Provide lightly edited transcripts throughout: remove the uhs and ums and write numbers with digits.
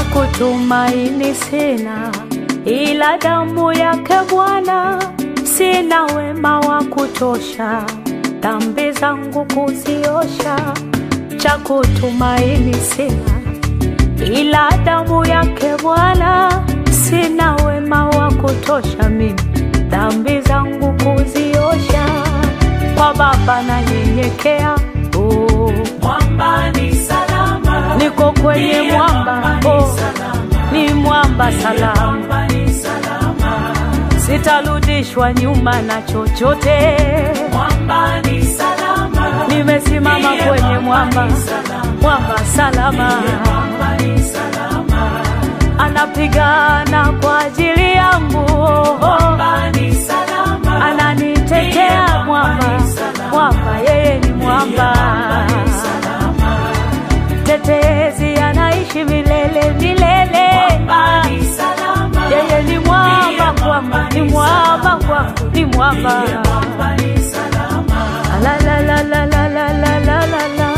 kutumaini sina, ila damu yake Bwana. Sina wema wa kutosha, dhambi zangu kuziosha. Cha kutumaini sina, ila damu yake Bwana. Sina wema wa kutosha mimi, dhambi zangu kuziosha. Kwa Baba nanyenyekea, Mwamba ni salama, niko kwenye mwamba, ni mwamba salama. Sitarudishwa nyuma na chochote. Mwamba ni salama, nimesimama kwenye mwamba, mwamba salama. Anapigana kwa ajili yangu, Mwamba ni salama, ananitetea mwamba, mwamba yeye ni mwamba. Tetezi anaishi milele milele. Mwamba ni salama, yeye ni mwamba kwangu, ni mwamba kwangu, ni mwamba. Mwamba ni salama. La la la la la la la la la la.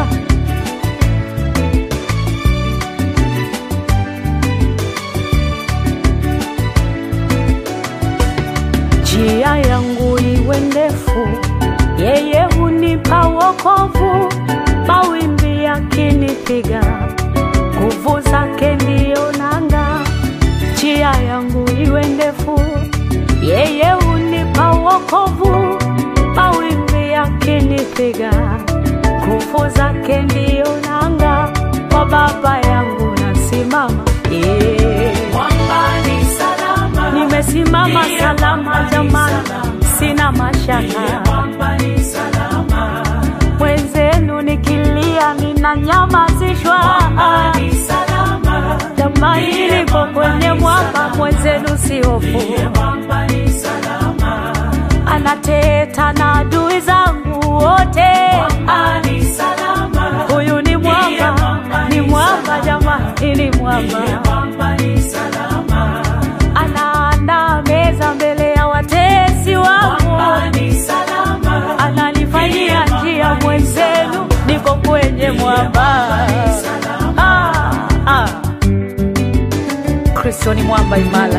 Njia yangu iwe ndefu, yeye hunipa wokovu. Mawimbi yakinipiga, nguvu zake ndio nanga. Njia yangu iwe ndefu, yeye hunipa wokovu. Mawimbi yakinipiga, nguvu zake ndio nanga. Kwa Baba yangu nasimama, Mwamba ni salama, nimesimama salama jamani, sina mashaka. Mwamba ni salama, Mwenzenu nikilia ninanyamazishwa. Mwamba ni salama, Jamani niko kwenye mwamba, mwenzenu si hofu. Mwamba ni salama, Anateta na adui zangu wote. Mwamba ni salama, Huyu ni mwamba, ni mwamba jamani, ni mwamba. Mwamba ni salama, Anaandaa meza mbele ya watesi wangu. Mwamba ni salama, Ananifanyia njia, mwenzenu niko kwenye mwamba. Kristo ni mwamba imara.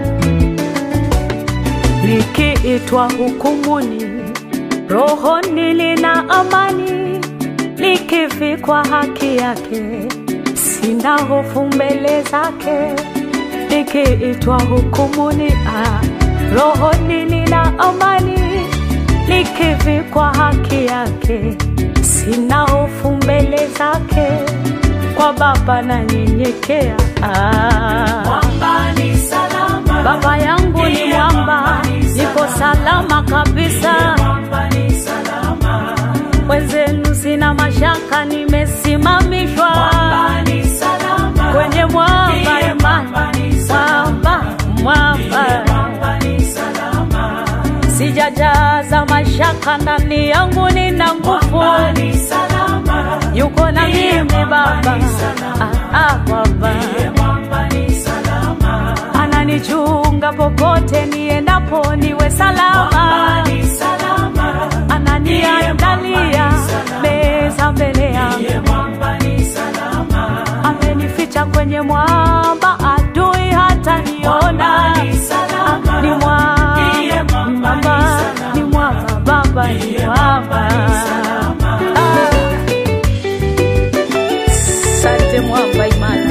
Nikiitwa hukumuni, rohoni nina amani. Nikivikwa haki yake, sina hofu mbele zake. Nikiitwa hukumuni, rohoni nina amani. Nikivikwa haki yake, sina hofu mbele zake. Kwa Baba nanyenyekea, Mwamba ni salama, Baba yangu ni mwamba, niko salama kabisa. Mwamba ni salama, Wenzenu sina mashaka, nimesimamishwa Mwamba ni salama, kwenye mwamba imani. Mwamba, mwamba, Mwamba ni salama, sijajaza mashaka ndani yangu, nina nguvu. Mwamba ni salama, Yuko na mimi Baba, Baba Mwamba ni salama, ananichunga popote niendapo, niwe salama. Mwamba ni salama, Ananiandalia meza mbele yangu. Mwamba ni salama, Amenificha kwenye mwamba, adui hata niona. ni salama, Ni mwamba, ni mwamba, ni mwamba, Baba ni mwamba. Asante mwamba imara.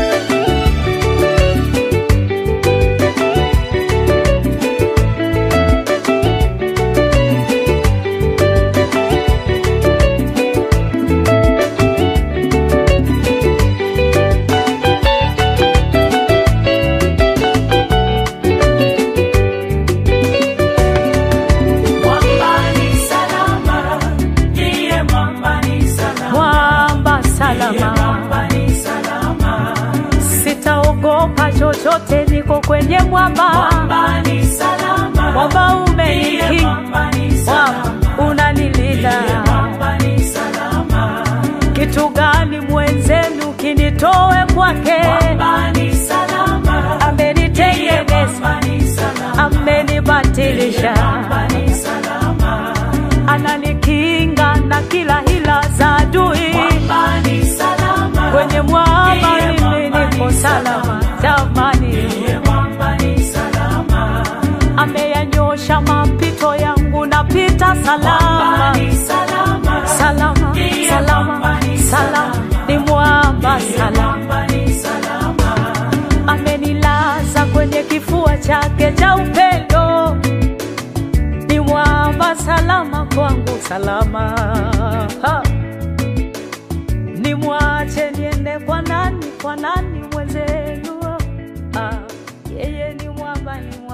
Mwamba ni salama, Mwamba ni salama, Mwamba salama, Mwamba ni salama, sitaogopa chochote, niko kwenye mwamba. Mwamba ni salama, Mwamba umenikinga, Mwamba ni salama, mwamba unanilinda. Mwamba ni salama, Kitu gani mwenzenu kinitoe kwake? Mwamba ni salama, Amenitengeneza, Mwamba ni salama, amenibatilisha. Mwamba ni salama, Ananikinga na kila hila za adui. Mwamba ni salama, Kwenye mwamba mimi niko salama, ni salama, salama, Ndiye salama, mwamba ni salama, ni mwamba salama. mwamba ni salama. Amenilaza kwenye kifua chake cha upendo, ni mwamba salama kwangu, salama. Nimwache niende kwa nani mwenzenu? Yeye ni mwamba, ni